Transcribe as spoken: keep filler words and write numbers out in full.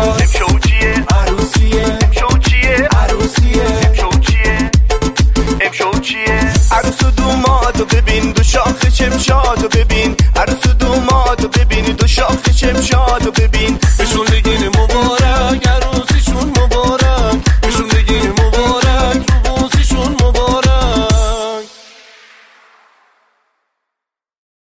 امشو چیه عروسیه امشو چیه عروسیه امشو چیه امشو چیه عروس و دومادو ببین دو شاخه چمشادو ببین عروس و دومادو ببین دو شاخه چمشادو ببین